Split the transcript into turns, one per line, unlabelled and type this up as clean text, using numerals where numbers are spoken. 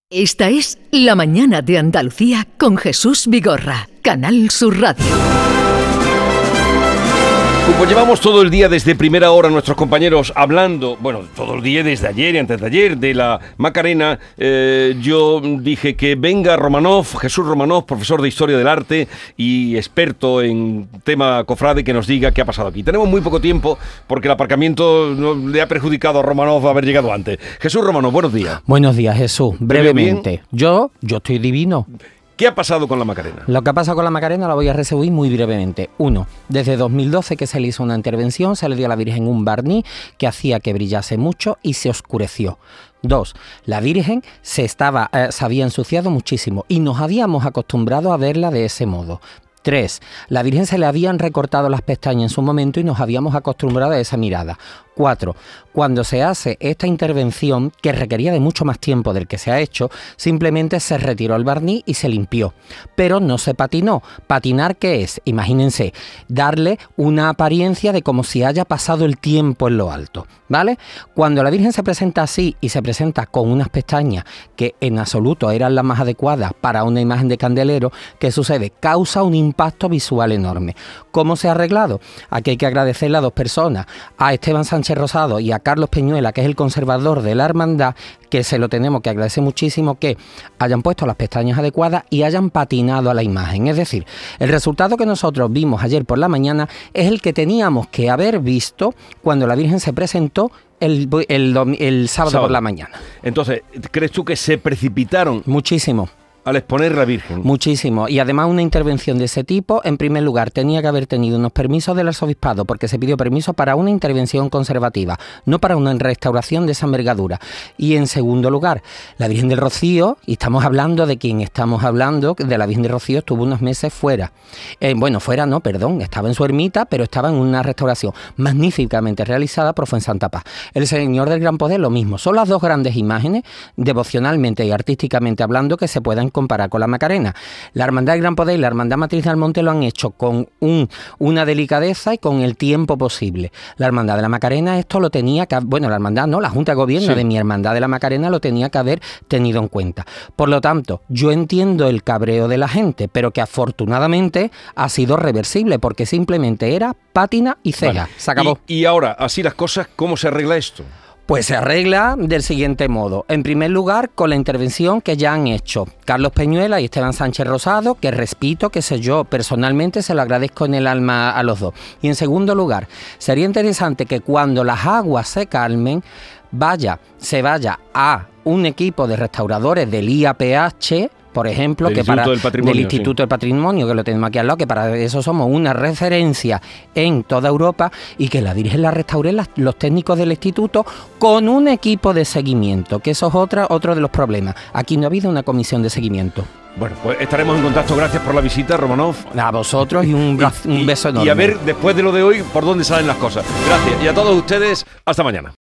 Esta es La Mañana de Andalucía con Jesús Vigorra, Canal Sur Radio.
Pues llevamos todo el día desde primera hora nuestros compañeros hablando, bueno, todo el día desde ayer y antes de ayer de la Macarena. Yo dije que venga Romanov, Jesús Romanov, profesor de Historia del Arte y experto en tema cofrade, que nos diga qué ha pasado aquí. Tenemos muy poco tiempo porque el aparcamiento le ha perjudicado a Romanov haber llegado antes. Jesús Romanov, buenos días.
Buenos días, Jesús. Brevemente. Yo estoy divino.
¿Qué ha pasado con la Macarena?
Lo que ha pasado con la Macarena lo voy a resumir muy brevemente. 1. Desde 2012 que se le hizo una intervención, se le dio a la Virgen un barniz que hacía que brillase mucho y se oscureció. 2. La Virgen se había ensuciado muchísimo y nos habíamos acostumbrado a verla de ese modo. 3. La Virgen se le habían recortado las pestañas en su momento y nos habíamos acostumbrado a esa mirada. 4. Cuando se hace esta intervención, que requería de mucho más tiempo del que se ha hecho, simplemente se retiró el barniz y se limpió. Pero no se patinó. ¿Patinar qué es? Imagínense, darle una apariencia de como si haya pasado el tiempo en lo alto, ¿vale? Cuando la Virgen se presenta así y se presenta con unas pestañas que en absoluto eran las más adecuadas para una imagen de candelero, ¿qué sucede? Causa un impacto visual enorme. ¿Cómo se ha arreglado? Aquí hay que agradecerle a dos personas, a Esteban Sánchez Rosado y a Carlos Peñuela, que es el conservador de la hermandad, que se lo tenemos que agradecer muchísimo, que hayan puesto las pestañas adecuadas y hayan patinado a la imagen. Es decir, el resultado que nosotros vimos ayer por la mañana es el que teníamos que haber visto cuando la Virgen se presentó el sábado por la mañana.
Entonces, ¿crees tú que se precipitaron?
Muchísimo.
Al exponer la Virgen.
Muchísimo. Y además una intervención de ese tipo, en primer lugar, tenía que haber tenido unos permisos del arzobispado, porque se pidió permiso para una intervención conservativa, no para una restauración de esa envergadura. Y en segundo lugar, la Virgen del Rocío, y estamos hablando de quién estamos hablando, de la Virgen del Rocío, estuvo unos meses fuera. Estaba en su ermita, pero estaba en una restauración magníficamente realizada por Fuensanta Paz. El Señor del Gran Poder, lo mismo. Son las dos grandes imágenes, devocionalmente y artísticamente hablando, que se puedan comparar con la Macarena. La Hermandad del Gran Poder y la Hermandad Matriz del Monte lo han hecho con una delicadeza y con el tiempo posible. La Hermandad de la Macarena esto lo tenía que... Bueno, la Hermandad no, la Junta de Gobierno de mi Hermandad de la Macarena lo tenía que haber tenido en cuenta. Por lo tanto, yo entiendo el cabreo de la gente, pero que afortunadamente ha sido reversible, porque simplemente era pátina y ceja. Vale. Se acabó.
Y ahora, así las cosas, ¿cómo se arregla esto?
Pues se arregla del siguiente modo. En primer lugar, con la intervención que ya han hecho Carlos Peñuela y Esteban Sánchez Rosado, que repito, que yo personalmente se lo agradezco en el alma a los dos. Y en segundo lugar, sería interesante que cuando las aguas se calmen, se vaya a un equipo de restauradores del IAPH, por ejemplo, del Instituto del Patrimonio, que lo tenemos aquí al lado, que para eso somos una referencia en toda Europa, y que la Virgen la restauren los técnicos del instituto con un equipo de seguimiento, que eso es otro de los problemas. Aquí no ha habido una comisión de seguimiento.
Bueno, pues estaremos en contacto. Gracias por la visita, Romanov.
A vosotros y un beso enorme.
Y a ver, después de lo de hoy, por dónde salen las cosas. Gracias. Y a todos ustedes, hasta mañana.